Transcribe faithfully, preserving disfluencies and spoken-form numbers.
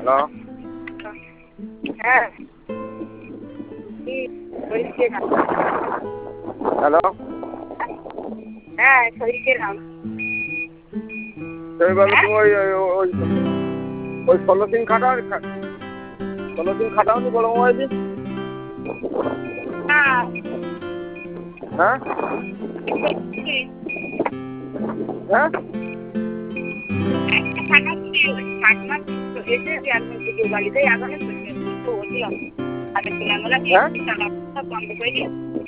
hello হ্যাঁ hello হ্যাঁ সরিষে নাম সেইভাবে তুমি ওই ওই ওই ষোলো দিন খাটাও ষোলো দিন খাটাওনি বড় মোবাইল দিন হ্যাঁ হ্যাঁ হ্যাঁ বাড়িতে হ্যাঁ